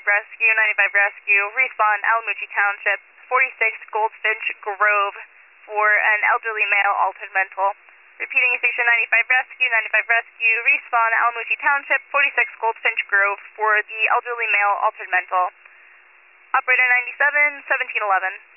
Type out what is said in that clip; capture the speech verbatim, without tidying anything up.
Rescue, ninety-five Rescue, respawn Alamucci Township, forty-six Goldfinch Grove for an elderly male altered mental. Repeating station ninety-five Rescue, ninety-five Rescue, respawn Alamucci Township, forty-six Goldfinch Grove for the elderly male altered mental. Operator ninety-seven, seventeen eleven.